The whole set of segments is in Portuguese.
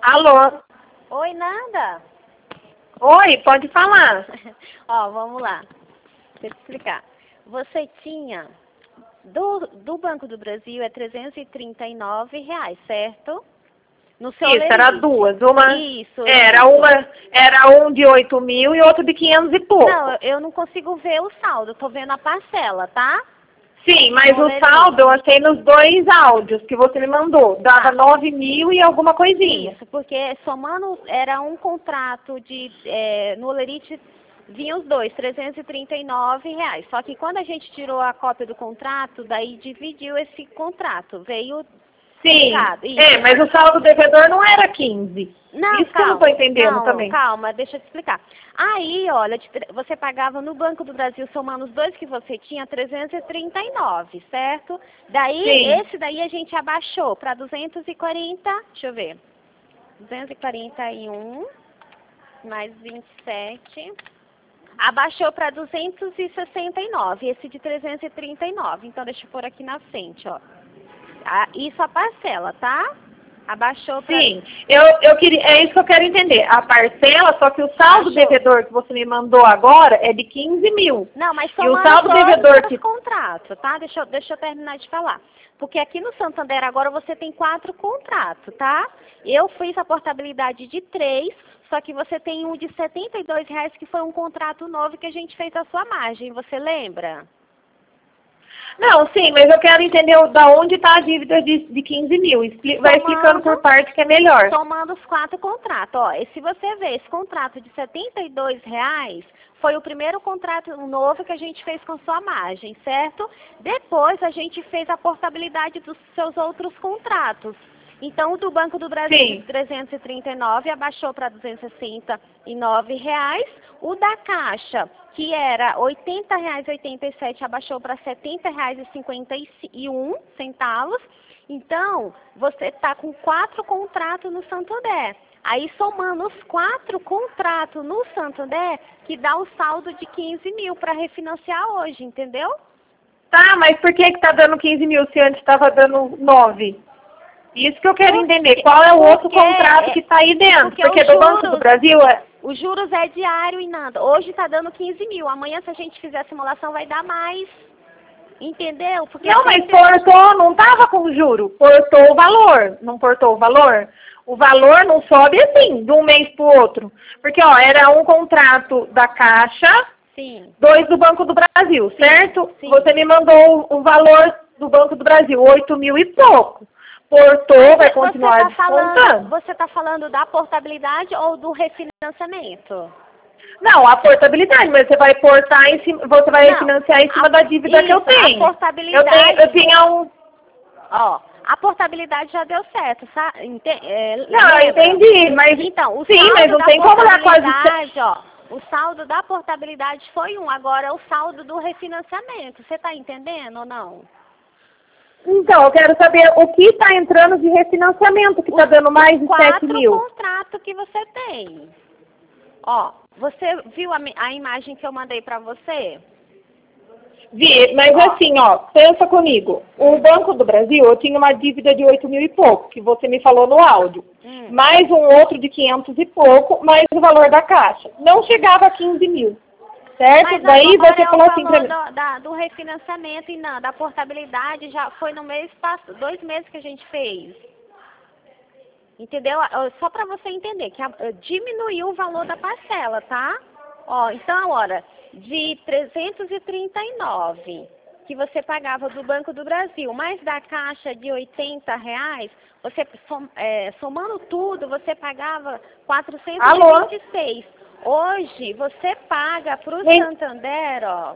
Alô? Oi, nada. Oi, pode falar. Ó, vamos lá. Deixa eu te explicar. Você tinha, do Banco do Brasil, é R$ 339, certo? No seu Isso, era Lerite. duas. Uma Isso. era um de 8 mil e outro de 500 e pouco. Não, eu não consigo ver o saldo. Tô vendo a parcela, tá? Sim, mas No o Lerite. saldo eu achei nos dois áudios que você me mandou. Dava 9 mil e alguma coisinha. Isso, porque somando, era um contrato no Lerite, vinha os dois, R$ 339. Só que quando a gente tirou a cópia do contrato, daí dividiu esse contrato. Veio Sim, isso. mas o saldo devedor não era 15. Não, Isso calma, que eu não estou entendendo também. calma, deixa eu te explicar. Aí, olha, você pagava no Banco do Brasil, somando os dois que você tinha, 339, certo? Daí, Sim. esse daí a gente abaixou para 240, deixa eu ver, 241 mais 27, abaixou para 269, esse de 339. Então, deixa eu pôr aqui na frente, ó. Isso a parcela, tá? Abaixou para... Sim, eu queria, é isso que eu quero entender. A parcela, só que o saldo devedor que você me mandou agora é de 15 mil. Não, mas e o somando saldo devedor que... contratos, tá? Deixa eu terminar de falar. Porque aqui no Santander agora você tem 4 contratos, tá? Eu fiz a portabilidade de 3, só que você tem um de R$ 72, que foi um contrato novo que a gente fez a sua margem, você lembra? Não, sim, mas eu quero entender da onde está a dívida de 15 mil. Vai explicando por parte que é melhor. Somando os 4 contratos. Ó, e se você ver, esse contrato de R$ 72 foi o primeiro contrato novo que a gente fez com sua margem, certo? Depois a gente fez a portabilidade dos seus outros contratos. Então, o do Banco do Brasil, Sim. de 339, abaixou para R$ 269. O da Caixa, que era R$ 80,87, abaixou para R$ 70,51. Então, você está com 4 contratos no Santander. Aí, somando os 4 contratos no Santander, que dá o saldo de 15 mil para refinanciar hoje, entendeu? Tá, mas por que está dando 15 mil se antes estava dando 9? Isso que eu quero entender. Qual é o outro contrato que está aí dentro? Porque do Banco do Brasil os juros é diário e nada. Hoje está dando 15 mil. Amanhã, se a gente fizer a simulação, vai dar mais. Entendeu? Porque não, mas portou, não estava com juro. Portou o valor. Não portou o valor? O valor não sobe assim, de um mês para o outro. Porque, ó, era um contrato da Caixa, sim, 2 do Banco do Brasil, sim, certo? Sim. Você me mandou o valor do Banco do Brasil, 8 mil e pouco. Portou, vai continuar descontando. Você está falando da portabilidade ou do refinanciamento? Não, a portabilidade, mas você vai portar em cima, você vai refinanciar em cima da dívida que eu tenho. A portabilidade. Eu tinha um... Ó, a portabilidade já deu certo, sabe? Não, eu entendi, mas... Então, o sim, saldo mas não da tem como dar portabilidade, ó, o saldo da portabilidade foi 1, agora é o saldo do refinanciamento. Você está entendendo ou não? Então, eu quero saber o que está entrando de refinanciamento, que está dando mais de 7 mil. 4 contratos que você tem. Ó, você viu a imagem que eu mandei para você? Vi, mas assim, ó, pensa comigo. O Banco do Brasil, eu tinha uma dívida de 8 mil e pouco, que você me falou no áudio. Mais um outro de 500 e pouco, mais o valor da Caixa. Não chegava a 15 mil. Certo? Mas daí você falou assim pra mim. Do refinanciamento e não, da portabilidade já foi no mês passado, 2 meses que a gente fez. Entendeu? Só para você entender que diminuiu o valor da parcela, tá? Ó, então, olha, de 339 que você pagava do Banco do Brasil, mais da Caixa de R$ 80, você somando tudo, você pagava 426. Hoje, você paga para o Santander, ó,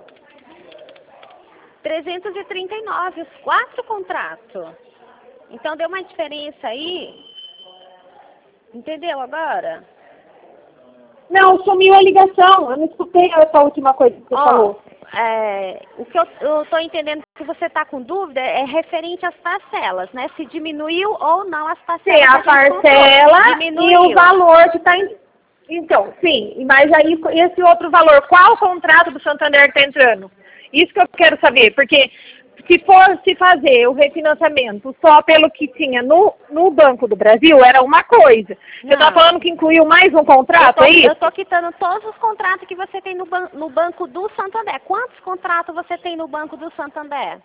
339, os 4 contratos. Então, deu uma diferença aí. Entendeu agora? Não, sumiu a ligação. Eu não escutei essa última coisa que você falou. O que eu estou entendendo que você está com dúvida é referente às parcelas, né? Se diminuiu ou não as parcelas. Sim, a parcela e o valor que está em... Então, sim, mas aí esse outro valor, qual contrato do Santander que está entrando? Isso que eu quero saber, porque se fosse fazer o refinanciamento só pelo que tinha no Banco do Brasil, era uma coisa. Você está falando que incluiu mais um contrato, é isso? Eu estou quitando todos os contratos que você tem no Banco do Santander. Quantos contratos você tem no Banco do Santander?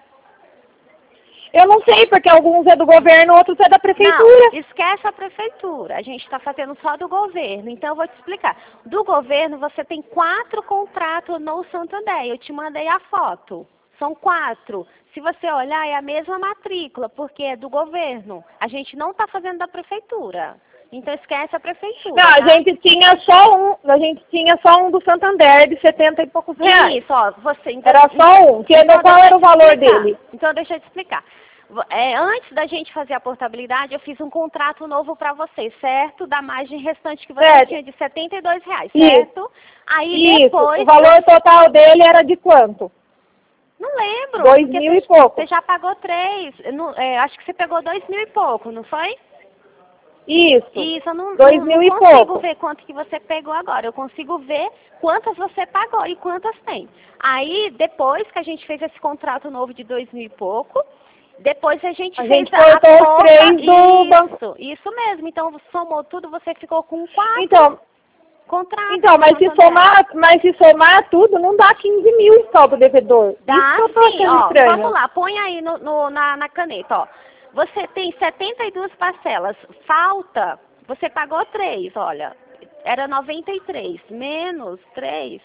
Eu não sei, porque alguns é do governo, outros é da prefeitura. Não, esquece a prefeitura. A gente está fazendo só do governo. Então, eu vou te explicar. Do governo, você tem 4 contratos no Santander. Eu te mandei a foto. São 4. Se você olhar, é a mesma matrícula, porque é do governo. A gente não está fazendo da prefeitura. Então, esquece a prefeitura. Não, tá? a gente tinha só um do Santander de 70 e poucos reais. Isso, ó. Então, era só um. Qual era o valor dele? Então, deixa eu te explicar. Antes da gente fazer a portabilidade, eu fiz um contrato novo para você, certo? Da margem restante que você tinha de R$72, certo? Isso. Aí depois... O valor total dele era de quanto? Não lembro. 2.000 e pouco. Você já pagou 3. Acho que você pegou 2.000 e pouco, não foi? Isso. Isso, eu não 2.000 e consigo pouco. ver quanto que você pegou agora. Eu consigo ver quantas você pagou e quantas tem. Aí, depois que a gente fez esse contrato novo de 2.000 e pouco, depois a gente fez cortou os 3 do banco. Isso mesmo. Então, somou tudo, você ficou com 4 contratos. Então, mas se somar tudo, não dá 15 mil em saldo devedor. Dá isso que eu tô sim, achando ó. estranho. Vamos lá, põe aí na caneta, ó. Você tem 72 parcelas. Falta, você pagou 3, olha. Era 93, menos 3.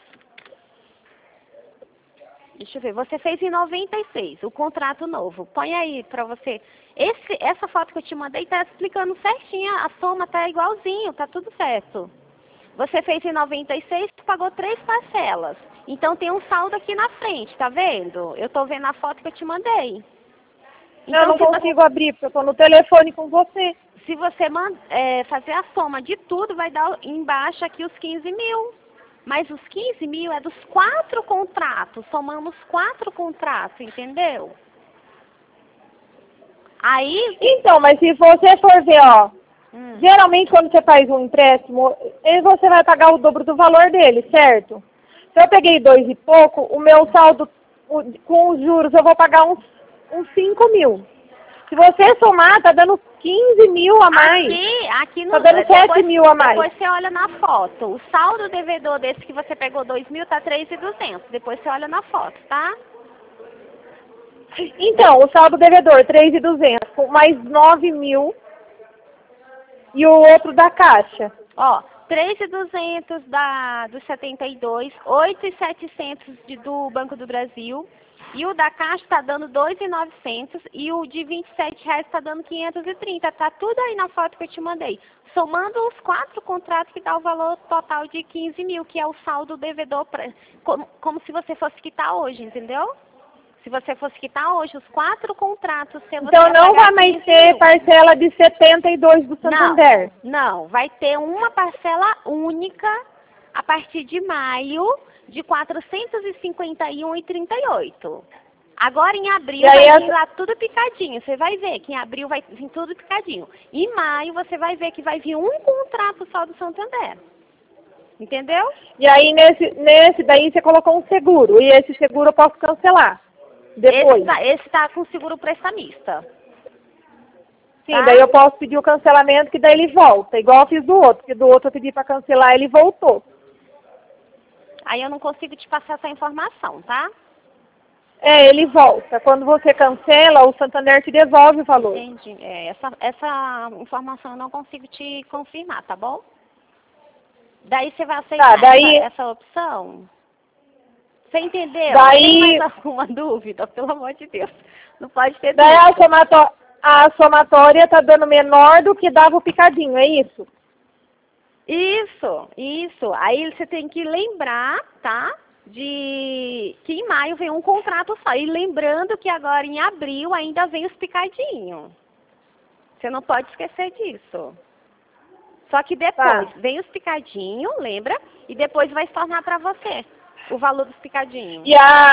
Deixa eu ver, você fez em 96, o contrato novo. Põe aí pra você. Essa foto que eu te mandei tá explicando certinho, a soma tá igualzinho, tá tudo certo. Você fez em 96, pagou 3 parcelas. Então tem um saldo aqui na frente, tá vendo? Eu tô vendo a foto que eu te mandei. Então, eu não consigo abrir, porque eu tô no telefone com você. Se você fazer a soma de tudo, vai dar embaixo aqui os 15 mil. Mas os 15 mil é dos 4 contratos. Somamos 4 contratos, entendeu? Aí... Então, mas se você for ver, ó, geralmente quando você faz um empréstimo, você vai pagar o dobro do valor dele, certo? Se eu peguei 2 e pouco, o meu saldo com os juros eu vou pagar uns 5 mil. Se você somar, tá dando 15 mil a mais. Aqui tá dando 7 mil a mais. Depois você olha na foto. O saldo devedor desse que você pegou 2 mil tá 3.200. Depois você olha na foto, tá? Então, o saldo devedor 3.200, mais 9 mil e o outro da Caixa. Ó, 3.200 dos 72, 8.700 do Banco do Brasil. E o da Caixa está dando 2.900 e o de R$27 está dando 530. Tá tudo aí na foto que eu te mandei. Somando os 4 contratos que dá o valor total de 15 mil, que é o saldo devedor, como se você fosse quitar hoje, entendeu? Se você fosse quitar hoje os 4 contratos... Então não vai mais ter parcela de 72 do Santander? Não, vai ter uma parcela única a partir de maio de 451,38. Agora em abril vai vir lá tudo picadinho. Você vai ver que em abril vai vir tudo picadinho. Em maio você vai ver que vai vir um contrato só do Santander. Entendeu? E aí nesse daí você colocou um seguro. E esse seguro eu posso cancelar depois? Esse tá com seguro prestamista. Sim, tá? Daí eu posso pedir o cancelamento que daí ele volta. Igual eu fiz do outro. Porque do outro eu pedi para cancelar ele voltou. Aí eu não consigo te passar essa informação, tá? Ele volta. Quando você cancela, o Santander te devolve o valor. Entendi. Essa informação eu não consigo te confirmar, tá bom? Daí você vai aceitar essa opção? Você entendeu? Tem mais alguma dúvida? Pelo amor de Deus. Não pode ter dúvida. Daí a somatória tá dando menor do que dava o picadinho, é isso? Isso. Aí você tem que lembrar, tá? De que em maio vem um contrato só. E lembrando que agora em abril ainda vem os picadinhos. Você não pode esquecer disso. Só que depois vem os picadinhos, lembra? E depois vai se tornar para você o valor dos picadinhos. E a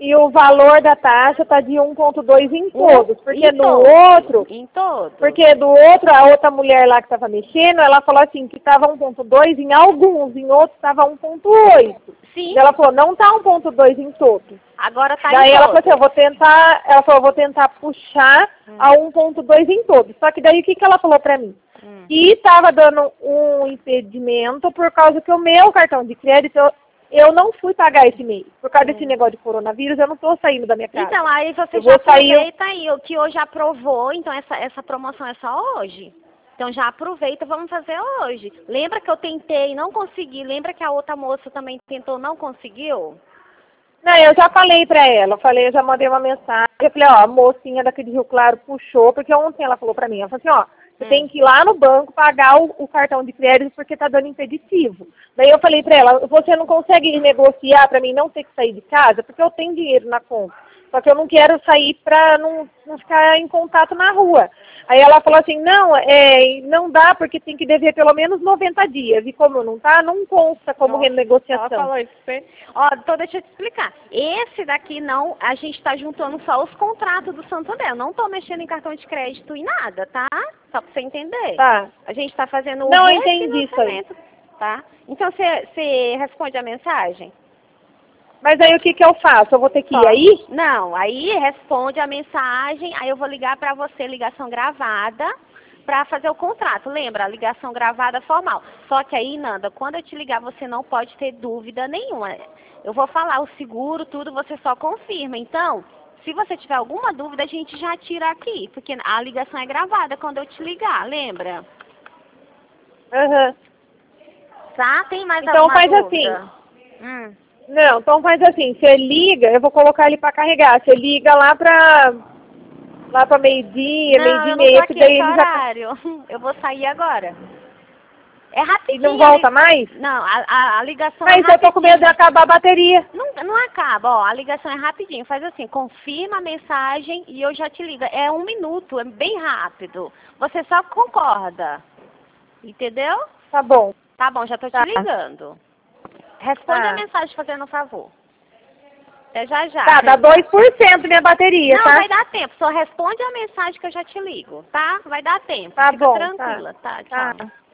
E o valor da taxa tá de 1,2 em todos, porque em no todos, outro, em todos. porque do outro, a outra mulher lá que estava mexendo, ela falou assim que estava 1,2 em alguns, em outros estava 1,8. Sim. E ela falou, não tá 1,2 em todos. Agora tá Daí em ela todos. falou assim, eu vou tentar puxar a 1,2 em todos. Só que daí o que ela falou pra mim? Que estava dando um impedimento por causa que o meu cartão de crédito, eu não fui pagar esse mês. Por causa desse negócio de coronavírus, eu não estou saindo da minha casa. Então, aí você eu já vou sair, aproveita aí, o que hoje aprovou, então essa promoção é só hoje. Então já aproveita, vamos fazer hoje. Lembra que eu tentei e não consegui? Lembra que a outra moça também tentou não conseguiu? Não, eu já falei pra ela, eu já mandei uma mensagem, eu falei, ó, a mocinha daqui de Rio Claro puxou, porque ontem ela falou pra mim, ela falou assim, ó, você tem que ir lá no banco pagar o cartão de crédito porque tá dando impeditivo. Daí eu falei pra ela, você não consegue negociar pra mim não ter que sair de casa, porque eu tenho dinheiro na conta. Só que eu não quero sair pra não ficar em contato na rua. Aí ela falou assim, não dá porque tem que dever pelo menos 90 dias. E como não tá, não consta como renegociação. Ela falou isso pra você. Ó, então deixa eu te explicar. Esse daqui não, a gente tá juntando só os contratos do Santander. Eu não tô mexendo em cartão de crédito e nada, tá? Só pra você entender. Tá. A gente tá fazendo o Não, eu entendi isso aí. Tá? Então você responde a mensagem? Mas aí o que eu faço? Eu vou ter que ir aí? Não, aí responde a mensagem, aí eu vou ligar pra você, ligação gravada, pra fazer o contrato. Lembra? Ligação gravada formal. Só que aí, Nanda, quando eu te ligar, você não pode ter dúvida nenhuma. Eu vou falar o seguro, tudo, você só confirma. Então, se você tiver alguma dúvida, a gente já tira aqui, porque a ligação é gravada quando eu te ligar, lembra? Aham. Tá? Tem mais então alguma faz dúvida? Assim. Não, então faz assim, você liga, eu vou colocar ele pra carregar. Você liga lá pra meio-dia, meio-dia e meia, que daí ele horário. Eu vou sair agora. É rapidinho. E não volta mais? Não, a ligação Mas é rapidinho. eu tô com medo de acabar a bateria. Não acaba, ó, a ligação é rapidinho. Faz assim, confirma a mensagem e eu já te ligo. É 1 minuto, é bem rápido. Você só concorda. Entendeu? Tá bom. Tá bom, já tô te ligando. Responde a mensagem fazendo um favor. Até já já. Tá, dá 2% minha bateria, não, tá? Não, vai dar tempo. Só responde a mensagem que eu já te ligo, tá? Vai dar tempo. Tá Fica bom. tranquila, tá? Tchau. Tá.